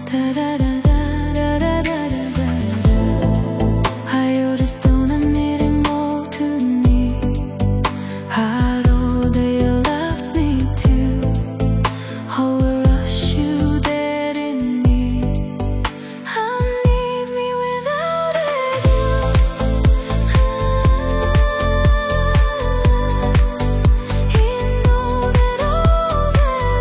Da da da da da da da da da. 하여리스도 난 이리 모두니 하루 they left me too. How will rush you dead in me. I need me without it. You know that all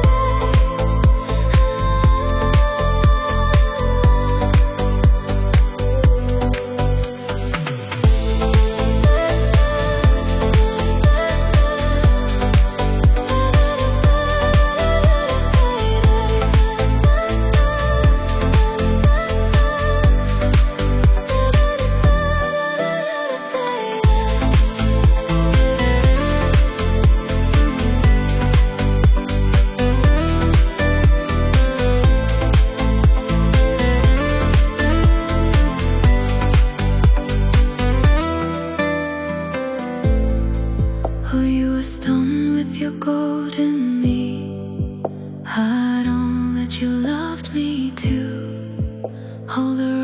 oh, you were stoned with your golden me. I don't let you loved me too. All the